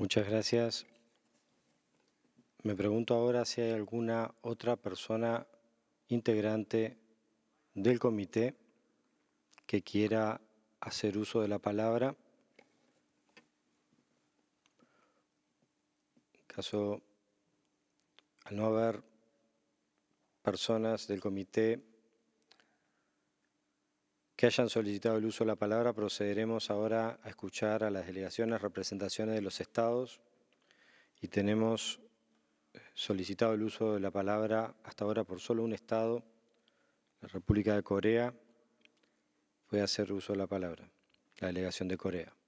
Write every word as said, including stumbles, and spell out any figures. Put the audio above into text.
Muchas gracias. Me pregunto ahora si hay alguna otra persona integrante del comité que quiera hacer uso de la palabra. En caso, al no haber personas del comité que hayan solicitado el uso de la palabra, procederemos ahora a escuchar a las delegaciones, representaciones de los estados, y tenemos solicitado el uso de la palabra hasta ahora por solo un estado, la República de Corea. Puede hacer uso de la palabra, la delegación de Corea.